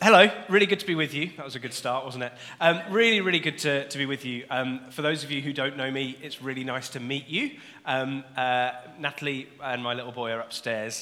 Hello, really good to be with you. That was a good start, wasn't it? Really good to be with you. For those of you who don't know me, it's really nice to meet you. Natalie and my little boy are upstairs,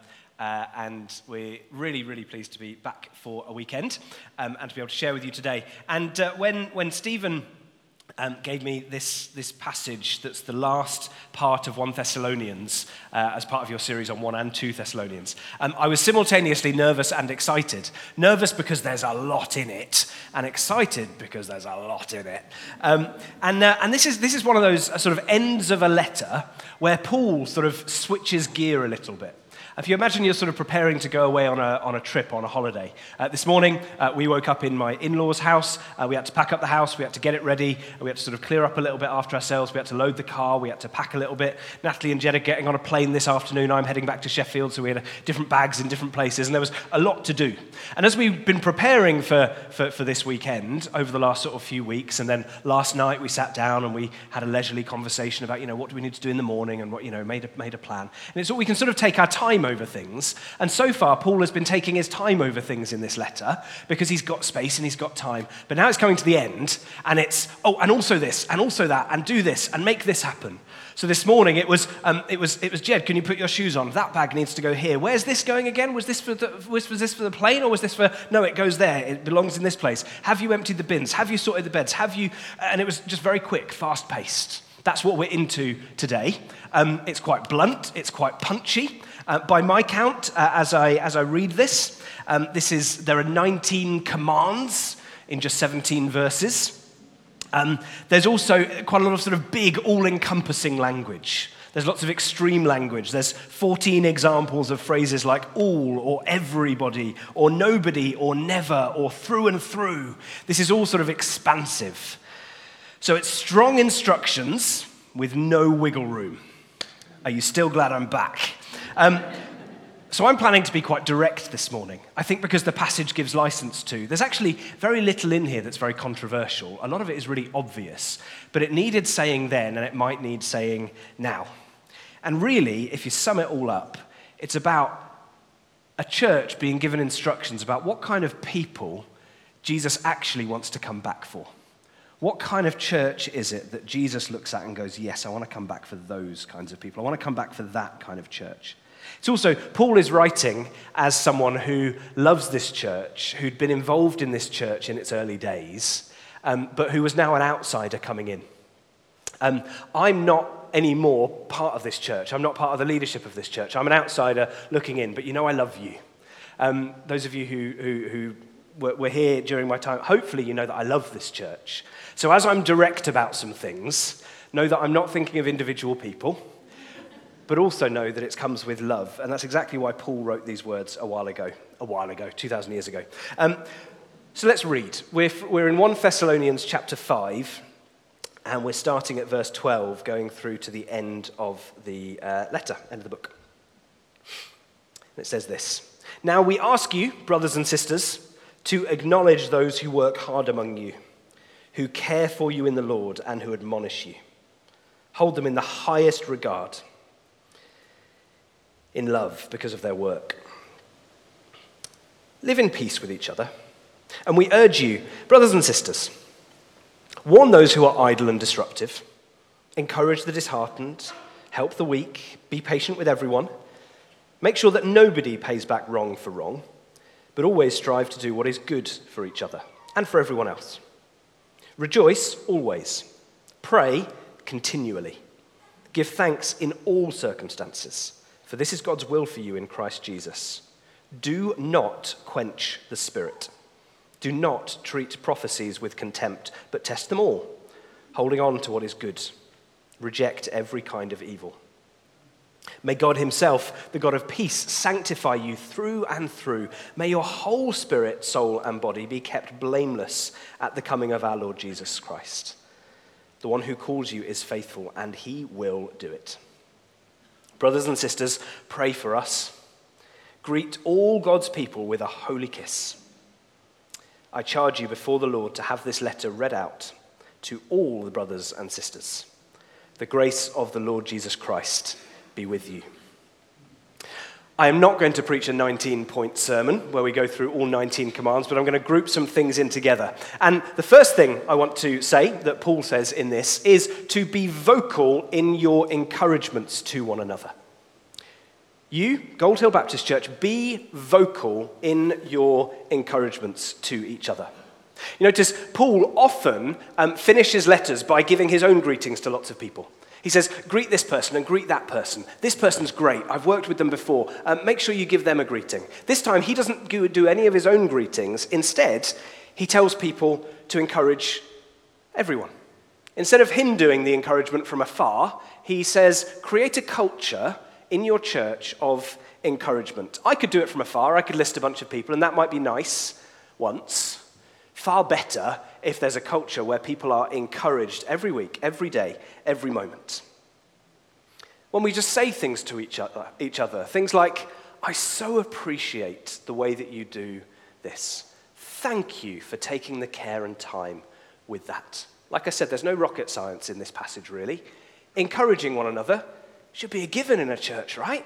and we're really pleased to be back for a weekend and to be able to share with you today. And when Stephen gave me this passage that's the last part of 1 Thessalonians as part of your series on 1 and 2 Thessalonians. I was simultaneously nervous and excited. Nervous because there's a lot in it, and excited because there's a lot in it. And this is one of those sort of ends of a letter where Paul sort of switches gear a little bit. If you imagine you're sort of preparing to go away on a trip, on a holiday. This morning, we woke up in my in-laws' house. We had to pack up the house. We had to get it ready. We had to sort of clear up a little bit after ourselves. We had to load the car. We had to pack a little bit. Natalie and Jed are getting on a plane this afternoon. I'm heading back to Sheffield, so we had different bags in different places, and there was a lot to do. And as we've been preparing for this weekend over the last sort of few weeks, and then last night we sat down and we had a leisurely conversation about, what do we need to do in the morning, and what, made a plan. And it's all we can sort of take our time over things. And so far, Paul has been taking his time over things in this letter because he's got space and he's got time. But now it's coming to the end, and it's, and also this, and also that, and do this, and make this happen. So this morning it was Jed, can you put your shoes on? That bag needs to go here. Where's this going again? Was this for the plane, or was this for? No, it goes there. It belongs in this place. Have you emptied the bins? Have you sorted the beds? Have you? And it was just very quick, fast-paced. That's what we're into today. It's quite blunt. It's quite punchy. By my count, as I read this, there are 19 commands in just 17 verses. There's also quite a lot of sort of big, all-encompassing language. There's lots of extreme language. There's 14 examples of phrases like all, or everybody, or nobody, or never, or through and through. This is all sort of expansive. So it's strong instructions with no wiggle room. Are you still glad I'm back? So I'm planning to be quite direct this morning. I think because the passage gives license to. There's actually very little in here that's very controversial. A lot of it is really obvious. But it needed saying then, and it might need saying now. And really, if you sum it all up, it's about a church being given instructions about what kind of people Jesus actually wants to come back for. What kind of church is it that Jesus looks at and goes, yes, I want to come back for those kinds of people. I want to come back for that kind of church. It's also, Paul is writing as someone who loves this church, who'd been involved in this church in its early days, but who was now an outsider coming in. I'm not anymore part of this church. I'm not part of the leadership of this church. I'm an outsider looking in, but I love you. Those of you who were here during my time, hopefully you know that I love this church. So as I'm direct about some things, know that I'm not thinking of individual people, but also know that it comes with love. And that's exactly why Paul wrote these words a while ago, 2,000 years ago. So let's read. We're in 1 Thessalonians chapter 5, and we're starting at verse 12, going through to the end of the letter, end of the book. It says this: Now we ask you, brothers and sisters, to acknowledge those who work hard among you, who care for you in the Lord and who admonish you. Hold them in the highest regard, in love because of their work. Live in peace with each other. And we urge you, brothers and sisters, warn those who are idle and disruptive, encourage the disheartened, help the weak, be patient with everyone. Make sure that nobody pays back wrong for wrong, but always strive to do what is good for each other and for everyone else. Rejoice always. Pray continually. Give thanks in all circumstances, for this is God's will for you in Christ Jesus. Do not quench the Spirit. Do not treat prophecies with contempt, but test them all, holding on to what is good. Reject every kind of evil. May God himself, the God of peace, sanctify you through and through. May your whole spirit, soul, and body be kept blameless at the coming of our Lord Jesus Christ. The one who calls you is faithful, and he will do it. Brothers and sisters, pray for us. Greet all God's people with a holy kiss. I charge you before the Lord to have this letter read out to all the brothers and sisters. The grace of the Lord Jesus Christ be with you. I am not going to preach a 19-point sermon where we go through all 19 commands, but I'm going to group some things in together. And the first thing I want to say that Paul says in this is to be vocal in your encouragements to one another. You, Gold Hill Baptist Church, be vocal in your encouragements to each other. You notice Paul often finishes letters by giving his own greetings to lots of people. He says, greet this person and greet that person. This person's great. I've worked with them before. Make sure you give them a greeting. This time, he doesn't do any of his own greetings. Instead, he tells people to encourage everyone. Instead of him doing the encouragement from afar, he says, create a culture in your church of encouragement. I could do it from afar. I could list a bunch of people, and that might be nice once. Far better if there's a culture where people are encouraged every week, every day, every moment. When we just say things to each other, things like, I so appreciate the way that you do this. Thank you for taking the care and time with that. Like I said, there's no rocket science in this passage, really. Encouraging one another should be a given in a church, right?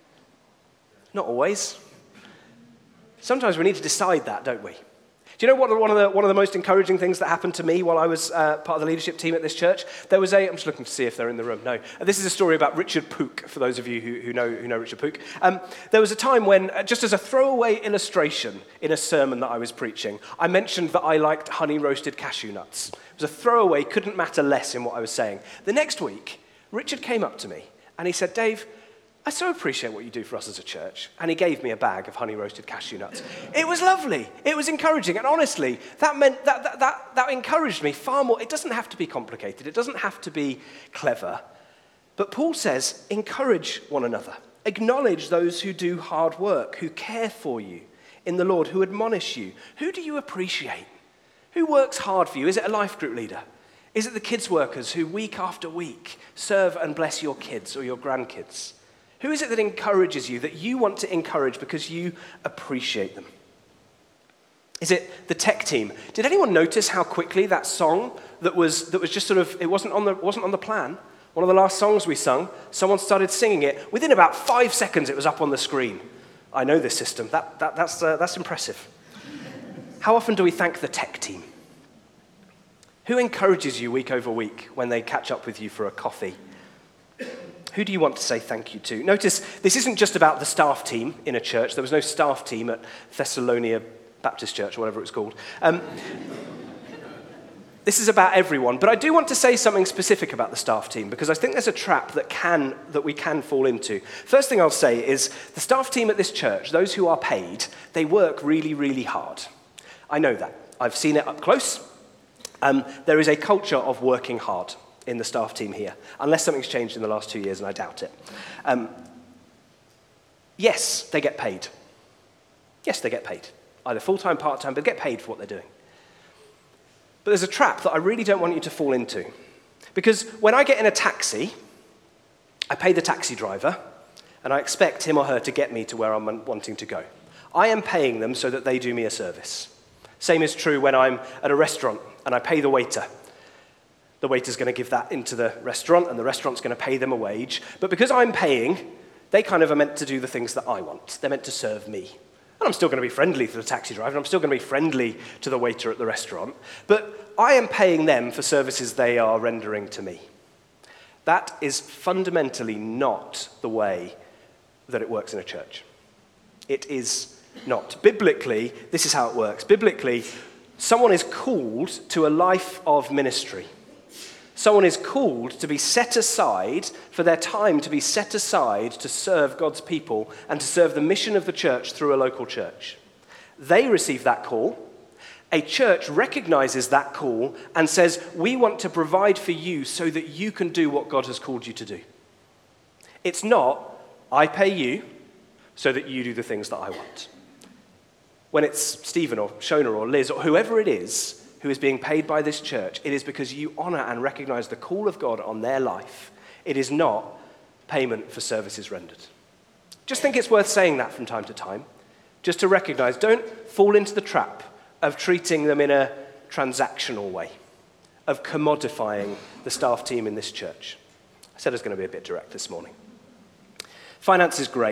Not always. Sometimes we need to decide that, don't we? Do you know what one of the most encouraging things that happened to me while I was part of the leadership team at this church? I'm just looking to see if they're in the room. No. This is a story about Richard Pook, for those of you who know Richard Pook. There was a time when, just as a throwaway illustration in a sermon that I was preaching, I mentioned that I liked honey-roasted cashew nuts. It was a throwaway, couldn't matter less in what I was saying. The next week, Richard came up to me and he said, Dave, I so appreciate what you do for us as a church. And he gave me a bag of honey-roasted cashew nuts. It was lovely. It was encouraging. And honestly, that meant that encouraged me far more. It doesn't have to be complicated. It doesn't have to be clever. But Paul says, encourage one another. Acknowledge those who do hard work, who care for you in the Lord, who admonish you. Who do you appreciate? Who works hard for you? Is it a life group leader? Is it the kids workers who week after week serve and bless your kids or your grandkids? Who is it that encourages you, that you want to encourage because you appreciate them? Is it the tech team? Did anyone notice how quickly that song that was just sort of, it wasn't on the plan? One of the last songs we sung, someone started singing it. Within about 5 seconds, it was up on the screen. I know this system. That's impressive. How often do we thank the tech team? Who encourages you week over week when they catch up with you for a coffee? Who do you want to say thank you to? Notice, this isn't just about the staff team in a church. There was no staff team at Thessalonia Baptist Church, or whatever it was called. This is about everyone. But I do want to say something specific about the staff team, because I think there's a trap that we can fall into. First thing I'll say is, the staff team at this church, those who are paid, they work really, really hard. I know that. I've seen it up close. There is a culture of working hard in the staff team here, unless something's changed in the last 2 years, and I doubt it. Yes, they get paid. Yes, they get paid. Either full-time, part-time, but they get paid for what they're doing. But there's a trap that I really don't want you to fall into. Because when I get in a taxi, I pay the taxi driver, and I expect him or her to get me to where I'm wanting to go. I am paying them so that they do me a service. Same is true when I'm at a restaurant, and I pay the waiter. The waiter's going to give that into the restaurant, and the restaurant's going to pay them a wage. But because I'm paying, they kind of are meant to do the things that I want. They're meant to serve me. And I'm still going to be friendly to the taxi driver, and I'm still going to be friendly to the waiter at the restaurant. But I am paying them for services they are rendering to me. That is fundamentally not the way that it works in a church. It is not. Biblically, this is how it works. Biblically, someone is called to a life of ministry. Someone is called to be set aside, for their time to be set aside to serve God's people and to serve the mission of the church through a local church. They receive that call. A church recognizes that call and says, we want to provide for you so that you can do what God has called you to do. It's not, I pay you so that you do the things that I want. When it's Stephen or Shona or Liz or whoever it is who is being paid by this church, it is because you honor and recognize the call of God on their life. It is not payment for services rendered. Just think it's worth saying that from time to time, just to recognize, don't fall into the trap of treating them in a transactional way, of commodifying the staff team in this church. I said I was going to be a bit direct this morning. Finance is great.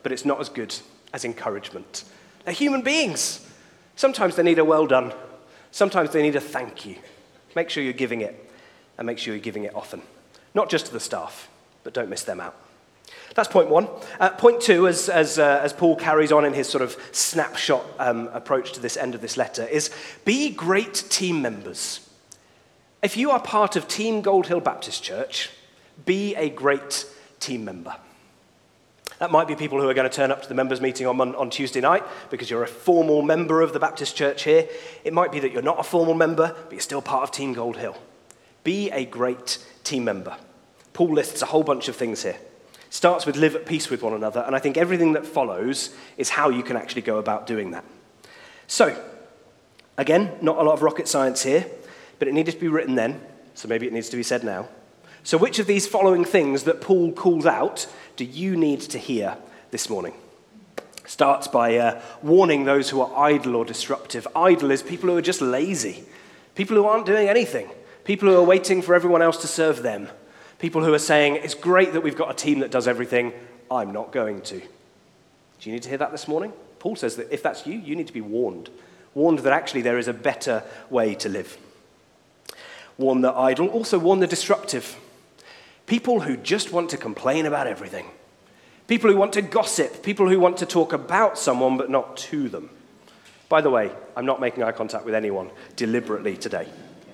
but it's not as good as encouragement. They're human beings. Sometimes they need a well done. Sometimes they need a thank you. Make sure you're giving it, and make sure you're giving it often. Not just to the staff, but don't miss them out. That's point one. Point two, as Paul carries on in his sort of snapshot approach to this end of this letter, is be great team members. If you are part of Team Gold Hill Baptist Church, be a great team member. That might be people who are going to turn up to the members' meeting on Tuesday night because you're a formal member of the Baptist Church here. It might be that you're not a formal member, but you're still part of Team Gold Hill. Be a great team member. Paul lists a whole bunch of things here. Starts with live at peace with one another, and I think everything that follows is how you can actually go about doing that. So, again, not a lot of rocket science here, but it needed to be written then, so maybe it needs to be said now. So which of these following things that Paul calls out do you need to hear this morning? Starts by warning those who are idle or disruptive. Idle is people who are just lazy, people who aren't doing anything, people who are waiting for everyone else to serve them. People who are saying, it's great that we've got a team that does everything, I'm not going to. Do you need to hear that this morning? Paul says that if that's you, you need to be warned. Warned that actually there is a better way to live. Warn the idle, also warn the disruptive. People who just want to complain about everything. People who want to gossip. People who want to talk about someone but not to them. By the way, I'm not making eye contact with anyone deliberately today.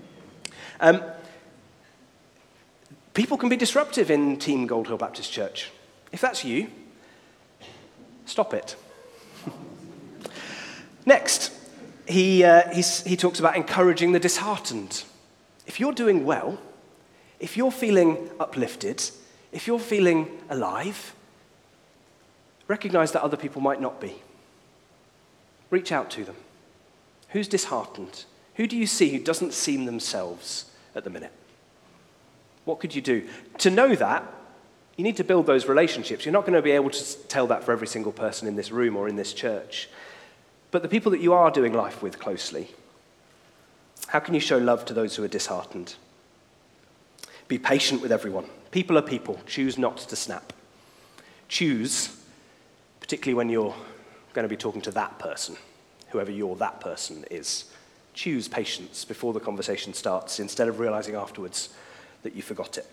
People can be disruptive in Team Gold Hill Baptist Church. If that's you, stop it. Next, he talks about encouraging the disheartened. If you're doing well, if you're feeling uplifted, if you're feeling alive, recognize that other people might not be. Reach out to them. Who's disheartened? Who do you see who doesn't seem themselves at the minute? What could you do? To know that, you need to build those relationships. You're not going to be able to tell that for every single person in this room or in this church. But the people that you are doing life with closely, how can you show love to those who are disheartened? Be patient with everyone. People are people. Choose not to snap. Choose, particularly when you're going to be talking to that person, whoever that person is. Choose patience before the conversation starts instead of realizing afterwards that you forgot it.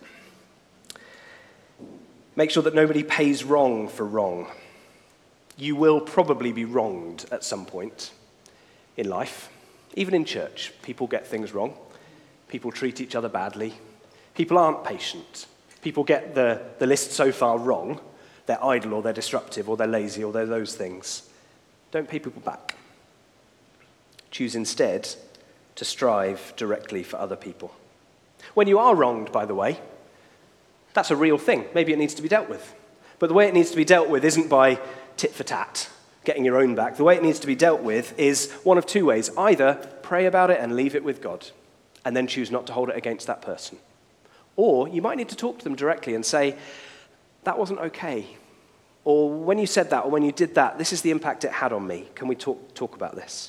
Make sure that nobody pays wrong for wrong. You will probably be wronged at some point in life. Even in church, people get things wrong. People treat each other badly. People aren't patient. People get the list so far wrong. They're idle or they're disruptive or they're lazy or they're those things. Don't pay people back. Choose instead to strive directly for other people. When you are wronged, by the way, that's a real thing. Maybe it needs to be dealt with. But the way it needs to be dealt with isn't by tit for tat, getting your own back. The way it needs to be dealt with is one of two ways. Either pray about it and leave it with God, and then choose not to hold it against that person. Or you might need to talk to them directly and say, that wasn't okay. Or when you said that, or when you did that, this is the impact it had on me. Can we talk about this?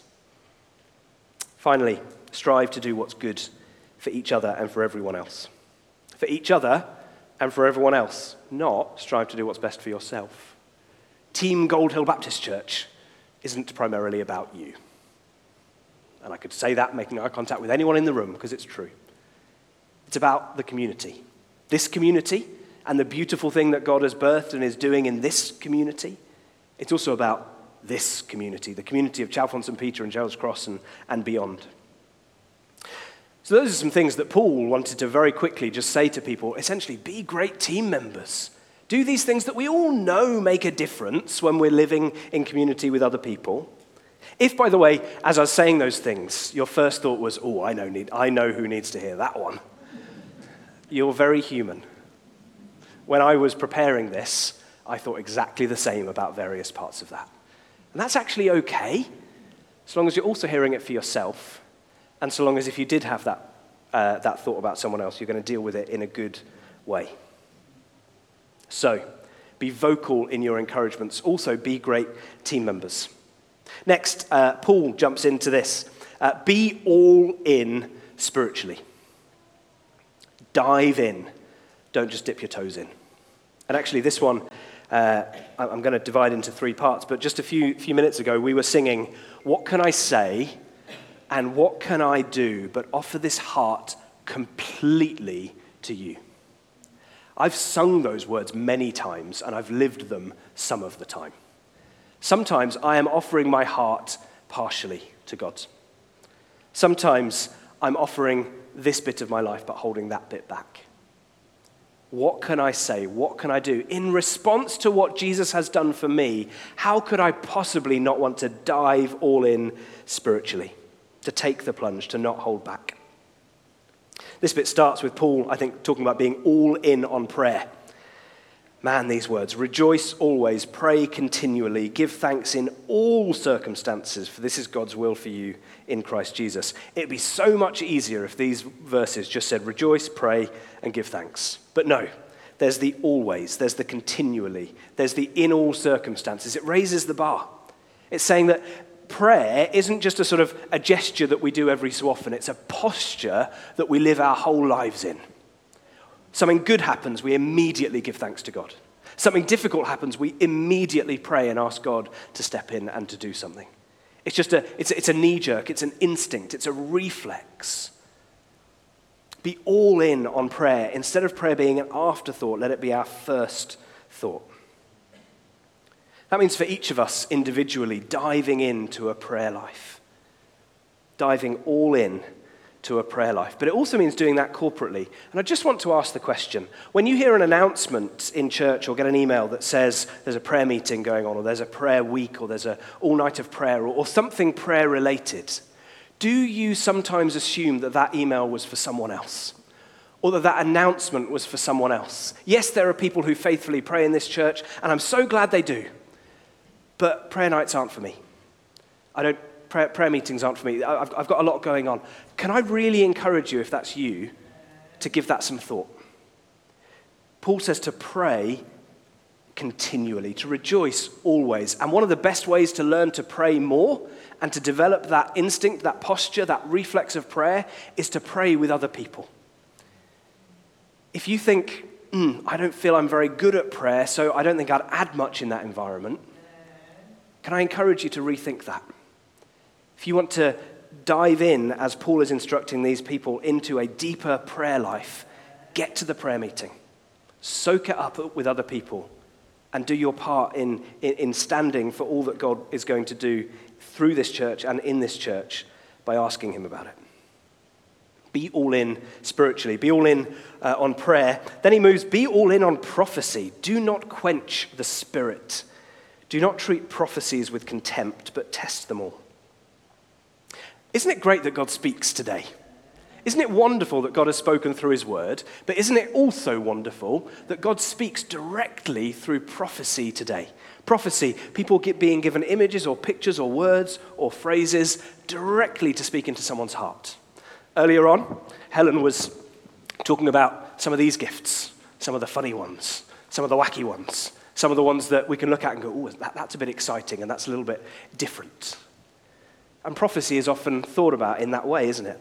Finally, strive to do what's good for each other and for everyone else. For each other and for everyone else, not strive to do what's best for yourself. Team Gold Hill Baptist Church isn't primarily about you. And I could say that making eye contact with anyone in the room because it's true. It's about the community. This community and the beautiful thing that God has birthed and is doing in this community. It's also about this community, the community of Chalfont St. Peter and Gerald's Cross and beyond. So those are some things that Paul wanted to very quickly just say to people. Essentially, be great team members. Do these things that we all know make a difference when we're living in community with other people. If, by the way, as I was saying those things, your first thought was, oh, I know who needs to hear that one. You're very human. When I was preparing this, I thought exactly the same about various parts of that. And that's actually okay, as long as you're also hearing it for yourself, and so long as if you did have that thought about someone else, you're going to deal with it in a good way. So, be vocal in your encouragements. Also, be great team members. Next, Paul jumps into this. Be all in spiritually. Dive in. Don't just dip your toes in. And actually, this one I'm going to divide into three parts, but just a few minutes ago we were singing, "What can I say and what can I do but offer this heart completely to you?" I've sung those words many times and I've lived them some of the time. Sometimes I am offering my heart partially to God. Sometimes I'm offering this bit of my life but holding that bit back. What can I say? What can I do? In response to what Jesus has done for me, how could I possibly not want to dive all in spiritually, to take the plunge, to not hold back? This bit starts with Paul, I think, talking about being all in on prayer. Man, these words: rejoice always, pray continually, give thanks in all circumstances, for this is God's will for you in Christ Jesus. It'd be so much easier if these verses just said rejoice, pray, and give thanks. But no, there's the always, there's the continually, there's the in all circumstances. It raises the bar. It's saying that prayer isn't just a sort of a gesture that we do every so often. It's a posture that we live our whole lives in. Something good happens, we immediately give thanks to God. Something difficult happens, we immediately pray and ask God to step in and to do something. It's just it's a knee-jerk, it's an instinct, it's a reflex. Be all in on prayer. Instead of prayer being an afterthought, let it be our first thought. That means for each of us individually, diving into a prayer life. Diving all in to a prayer life. But it also means doing that corporately. And I just want to ask the question, when you hear an announcement in church or get an email that says there's a prayer meeting going on, or there's a prayer week, or there's an all-night of prayer, or something prayer-related, do you sometimes assume that that email was for someone else? Or that that announcement was for someone else? Yes, there are people who faithfully pray in this church, and I'm so glad they do. But prayer nights aren't for me. Prayer meetings aren't for me. I've got a lot going on. Can I really encourage you, if that's you, to give that some thought? Paul says to pray continually, to rejoice always. And one of the best ways to learn to pray more and to develop that instinct, that posture, that reflex of prayer is to pray with other people. If you think, I don't feel I'm very good at prayer, so I don't think I'd add much in that environment, can I encourage you to rethink that? If you want to dive in, as Paul is instructing these people, into a deeper prayer life, get to the prayer meeting. Soak it up with other people and do your part in standing for all that God is going to do through this church and in this church by asking him about it. Be all in spiritually. Be all in on prayer. Then he moves, be all in on prophecy. Do not quench the spirit. Do not treat prophecies with contempt, but test them all. Isn't it great that God speaks today? Isn't it wonderful that God has spoken through his word? But isn't it also wonderful that God speaks directly through prophecy today? Prophecy, people being given images or pictures or words or phrases directly to speak into someone's heart. Earlier on, Helen was talking about some of these gifts, some of the funny ones, some of the wacky ones, some of the ones that we can look at and go, oh, that's a bit exciting and that's a little bit different. And prophecy is often thought about in that way, isn't it?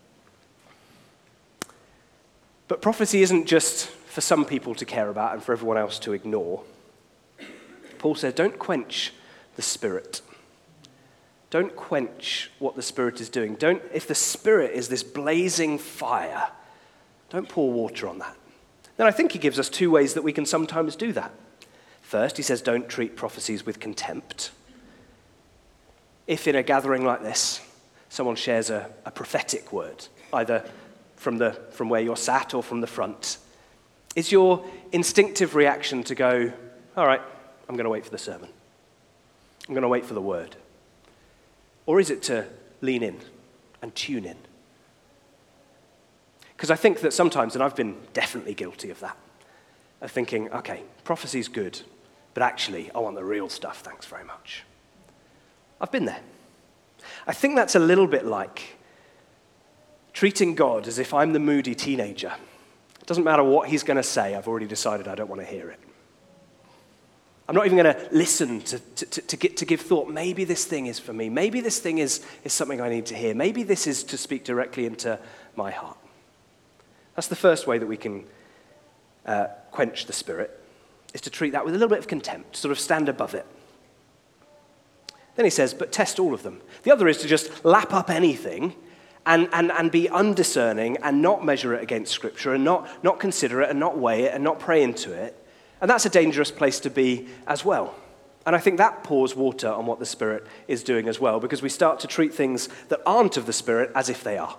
But prophecy isn't just for some people to care about and for everyone else to ignore. Paul says, don't quench the Spirit. Don't quench what the Spirit is doing. If the Spirit is this blazing fire, don't pour water on that. Then I think he gives us two ways that we can sometimes do that. First, he says, don't treat prophecies with contempt. If in a gathering like this, someone shares a prophetic word, either from where you're sat or from the front, is your instinctive reaction to go, all right, I'm going to wait for the sermon. I'm going to wait for the word. Or is it to lean in and tune in? Because I think that sometimes, and I've been definitely guilty of that, of thinking, okay, prophecy's good, but actually, I want the real stuff, thanks very much. I've been there. I think that's a little bit like treating God as if I'm the moody teenager. It doesn't matter what he's going to say, I've already decided I don't want to hear it. I'm not even going to listen to give thought. Maybe this thing is for me. Maybe this thing is something I need to hear. Maybe this is to speak directly into my heart. That's the first way that we can quench the Spirit. is to treat that with a little bit of contempt, sort of stand above it. Then he says, but test all of them. The other is to just lap up anything and be undiscerning and not measure it against Scripture and not consider it and not weigh it and not pray into it. And that's a dangerous place to be as well. And I think that pours water on what the Spirit is doing as well, because we start to treat things that aren't of the Spirit as if they are.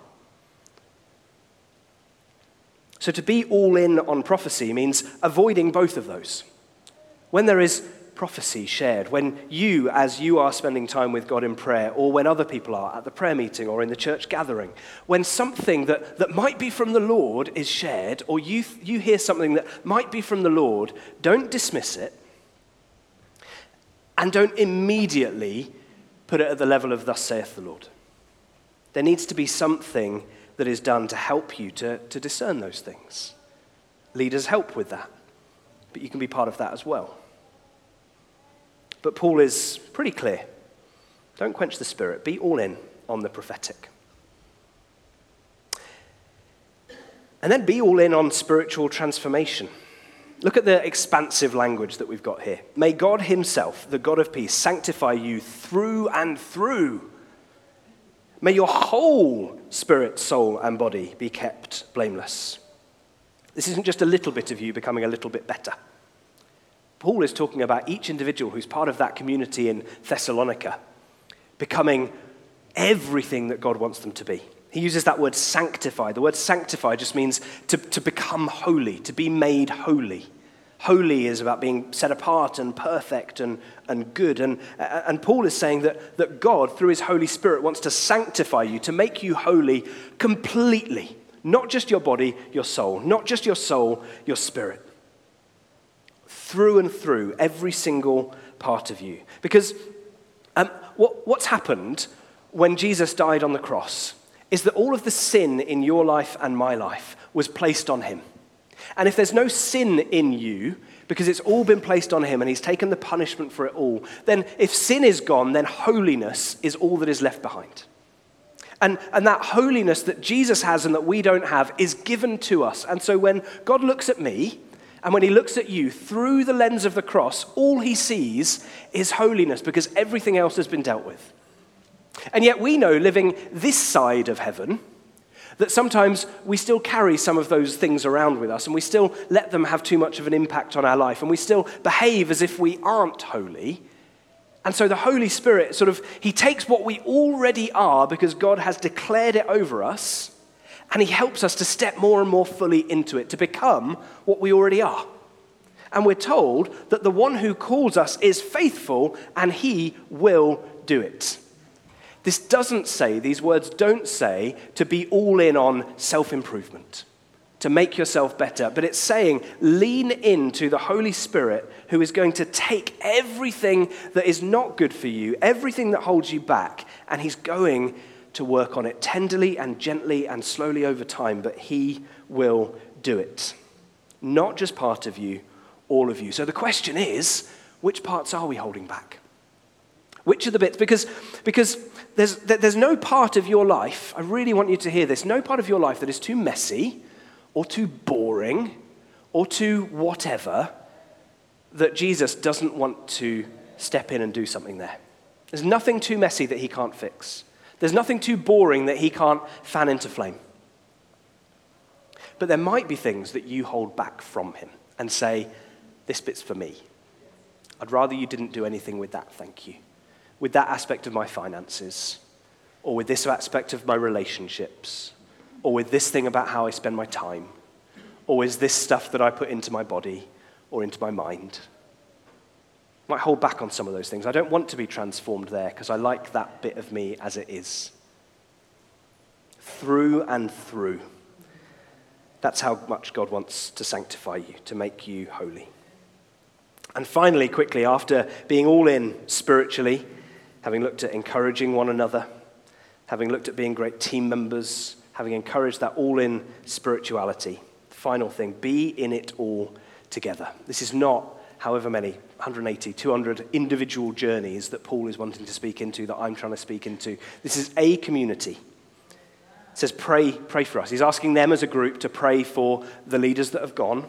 So to be all in on prophecy means avoiding both of those. When there is prophecy shared, when you, as you are spending time with God in prayer, or when other people are at the prayer meeting or in the church gathering, when something that might be from the Lord is shared, or you hear something that might be from the Lord, don't dismiss it, and don't immediately put it at the level of thus saith the Lord. There needs to be something that is done to help you to discern those things. Leaders help with that, but you can be part of that as well. But Paul is pretty clear. Don't quench the Spirit. Be all in on the prophetic. And then be all in on spiritual transformation. Look at the expansive language that we've got here. May God himself, the God of peace, sanctify you through and through. May your whole spirit, soul, and body be kept blameless. This isn't just a little bit of you becoming a little bit better. Paul is talking about each individual who's part of that community in Thessalonica becoming everything that God wants them to be. He uses that word sanctify. The word sanctify just means to become holy, to be made holy. Holy is about being set apart and perfect and good. And Paul is saying that God, through his Holy Spirit, wants to sanctify you, to make you holy completely. Not just your body, your soul. Not just your soul, your spirit. Through and through, every single part of you. Because what's happened when Jesus died on the cross is that all of the sin in your life and my life was placed on him. And if there's no sin in you, because it's all been placed on him and he's taken the punishment for it all, then if sin is gone, then holiness is all that is left behind. And that holiness that Jesus has and that we don't have is given to us. And so when God looks at me, and when he looks at you through the lens of the cross, all he sees is holiness because everything else has been dealt with. And yet we know, living this side of heaven, that sometimes we still carry some of those things around with us and we still let them have too much of an impact on our life and we still behave as if we aren't holy. And so the Holy Spirit he takes what we already are because God has declared it over us, and he helps us to step more and more fully into it, to become what we already are. And we're told that the one who calls us is faithful and he will do it. This doesn't say, these words don't say to be all in on self-improvement, to make yourself better, but it's saying lean into the Holy Spirit who is going to take everything that is not good for you, everything that holds you back, and he's going to work on it tenderly and gently and slowly over time, but he will do it. Not just part of you, all of you. So the question is, which parts are we holding back? Which are the bits? Because there's no part of your life, I really want you to hear this, no part of your life that is too messy or too boring or too whatever that Jesus doesn't want to step in and do something there. There's nothing too messy that he can't fix. There's nothing too boring that he can't fan into flame. But there might be things that you hold back from him and say, this bit's for me. I'd rather you didn't do anything with that, thank you. With that aspect of my finances, or with this aspect of my relationships, or with this thing about how I spend my time, or with this stuff that I put into my body or into my mind. I might hold back on some of those things. I don't want to be transformed there because I like that bit of me as it is. Through and through. That's how much God wants to sanctify you, to make you holy. And finally, quickly, after being all in spiritually, having looked at encouraging one another, having looked at being great team members, having encouraged that all-in spirituality, final thing, be in it all together. This is not however many, 180, 200 individual journeys that Paul is wanting to speak into, that I'm trying to speak into. This is a community. It says pray for us. He's asking them as a group to pray for the leaders that have gone,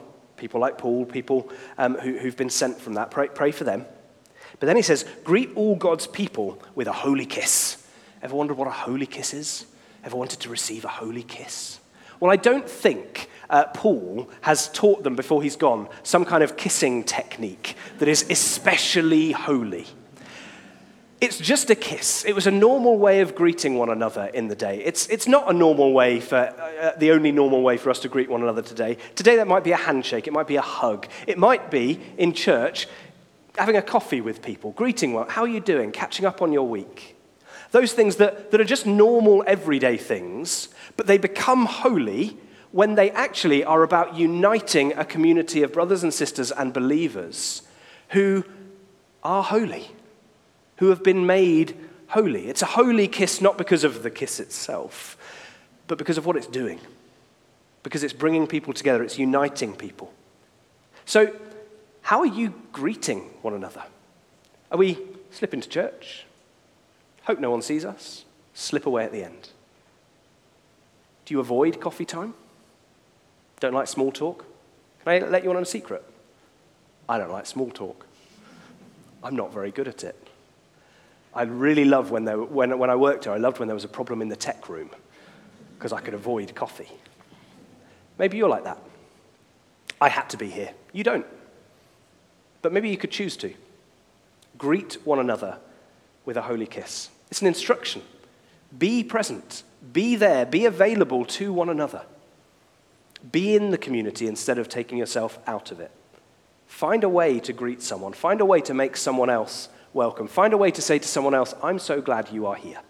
people like Paul, people who've been sent from that. Pray for them. But then he says, greet all God's people with a holy kiss. Ever wondered what a holy kiss is? Ever wanted to receive a holy kiss? Well, I don't think Paul has taught them before he's gone some kind of kissing technique that is especially holy. It's just a kiss. It was a normal way of greeting one another in the day. It's not a normal way the only normal way for us to greet one another today. Today that might be a handshake. It might be a hug. It might be, in church, having a coffee with people, greeting well. How are you doing? Catching up on your week. Those things that are just normal everyday things, but they become holy when they actually are about uniting a community of brothers and sisters and believers who are holy, who have been made holy. It's a holy kiss not because of the kiss itself, but because of what it's doing. Because it's bringing people together, it's uniting people. So, how are you greeting one another? Are we slipping to church? Hope no one sees us. Slip away at the end. Do you avoid coffee time? Don't like small talk? Can I let you on a secret? I don't like small talk. I'm not very good at it. I really love when I worked here, I loved when there was a problem in the tech room because I could avoid coffee. Maybe you're like that. I had to be here. You don't. But maybe you could choose to. Greet one another with a holy kiss. It's an instruction. Be present. Be there. Be available to one another. Be in the community instead of taking yourself out of it. Find a way to greet someone. Find a way to make someone else welcome. Find a way to say to someone else, I'm so glad you are here.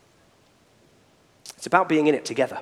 It's about being in it together.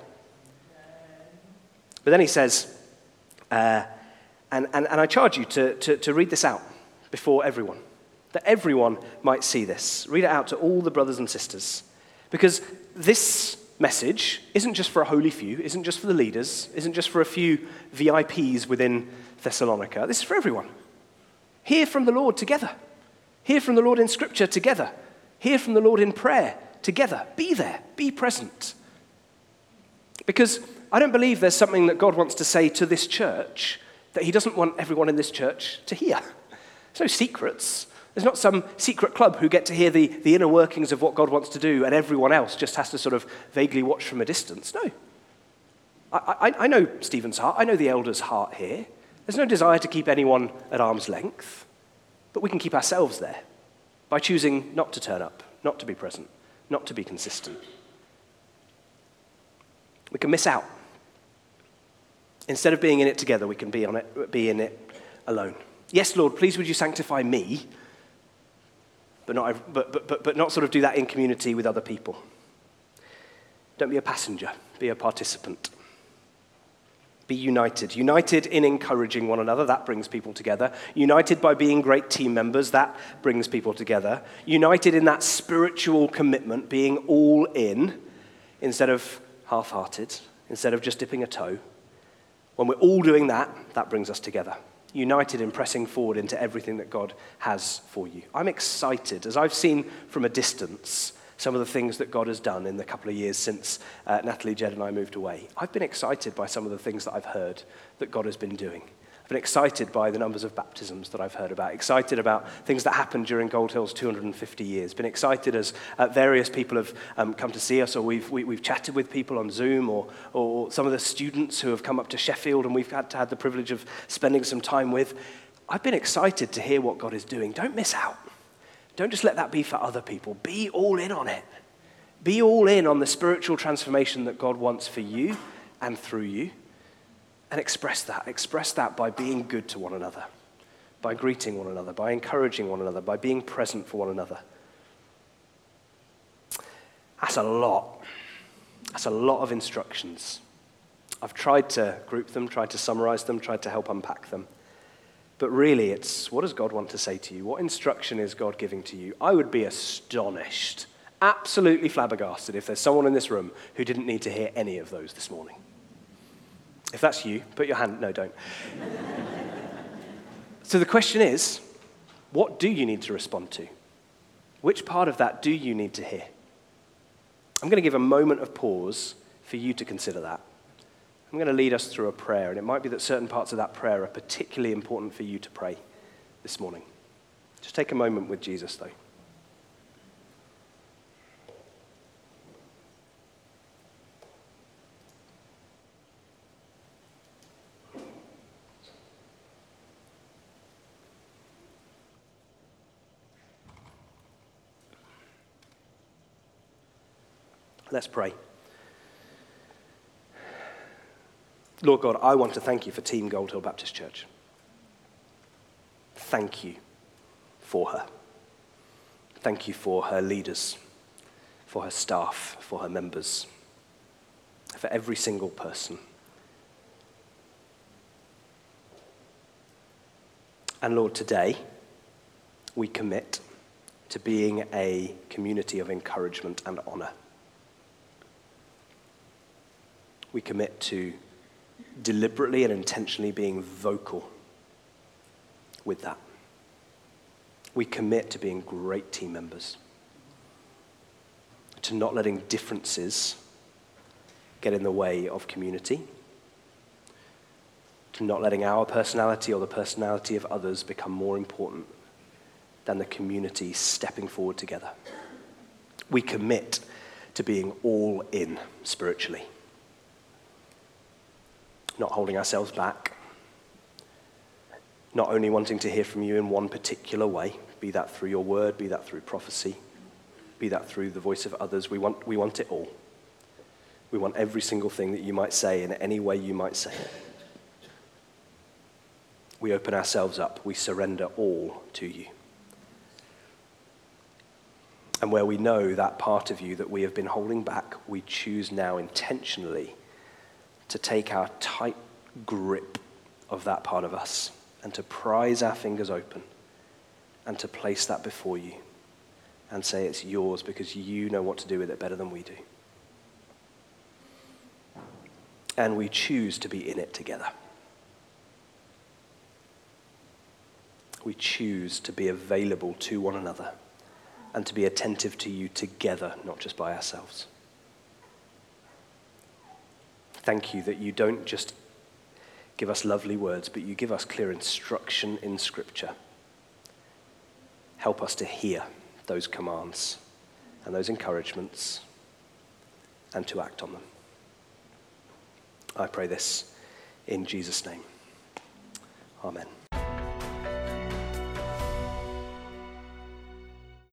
But then he says, and I charge you to read this out before everyone, that everyone might see this. Read it out to all the brothers and sisters. Because this message isn't just for a holy few, isn't just for the leaders, isn't just for a few VIPs within Thessalonica. This is for everyone. Hear from the Lord together. Hear from the Lord in Scripture together. Hear from the Lord in prayer together. Be there. Be present. Because I don't believe there's something that God wants to say to this church that he doesn't want everyone in this church to hear. There's no secrets. There's not some secret club who get to hear the inner workings of what God wants to do and everyone else just has to sort of vaguely watch from a distance. No. I know Stephen's heart. I know the elders' heart here. There's no desire to keep anyone at arm's length. But we can keep ourselves there by choosing not to turn up, not to be present, not to be consistent. We can miss out. Instead of being in it together, we can be in it alone. Yes, Lord, please would you sanctify me, but not sort of do that in community with other people. Don't be a passenger, be a participant. Be united. United in encouraging one another, that brings people together. United by being great team members, that brings people together. United in that spiritual commitment, being all in, instead of half-hearted, instead of just dipping a toe. When we're all doing that, that brings us together. United in pressing forward into everything that God has for you. I'm excited, as I've seen from a distance, some of the things that God has done in the couple of years since Natalie, Jed, and I moved away. I've been excited by some of the things that I've heard that God has been doing. I've been excited by the numbers of baptisms that I've heard about, excited about things that happened during Gold Hill's 250 years, been excited as various people have come to see us, or we've chatted with people on Zoom, or some of the students who have come up to Sheffield and we've had the privilege of spending some time with. I've been excited to hear what God is doing. Don't miss out. Don't just let that be for other people. Be all in on it. Be all in on the spiritual transformation that God wants for you and through you. And express that. Express that by being good to one another, by greeting one another, by encouraging one another, by being present for one another. That's a lot. That's a lot of instructions. I've tried to group them, tried to summarize them, tried to help unpack them. But really, it's what does God want to say to you? What instruction is God giving to you? I would be astonished, absolutely flabbergasted, if there's someone in this room who didn't need to hear any of those this morning. If that's you, put your hand, no, don't. So the question is, what do you need to respond to? Which part of that do you need to hear? I'm going to give a moment of pause for you to consider that. I'm going to lead us through a prayer, and it might be that certain parts of that prayer are particularly important for you to pray this morning. Just take a moment with Jesus, though. Let's pray. Lord God, I want to thank you for Team Gold Hill Baptist Church. Thank you for her. Thank you for her leaders, for her staff, for her members, for every single person. And Lord, today we commit to being a community of encouragement and honor. We commit to deliberately and intentionally being vocal with that. We commit to being great team members, to not letting differences get in the way of community, to not letting our personality or the personality of others become more important than the community stepping forward together. We commit to being all in spiritually. Not holding ourselves back, not only wanting to hear from you in one particular way, be that through your word, be that through prophecy, be that through the voice of others. We want it all. We want every single thing that you might say in any way you might say it. We open ourselves up. We surrender all to you. And where we know that part of you that we have been holding back, we choose now intentionally to take our tight grip of that part of us and to prise our fingers open and to place that before you and say it's yours because you know what to do with it better than we do. And we choose to be in it together. We choose to be available to one another and to be attentive to you together, not just by ourselves. Thank you that you don't just give us lovely words, but you give us clear instruction in Scripture. Help us to hear those commands and those encouragements and to act on them. I pray this in Jesus' name. Amen.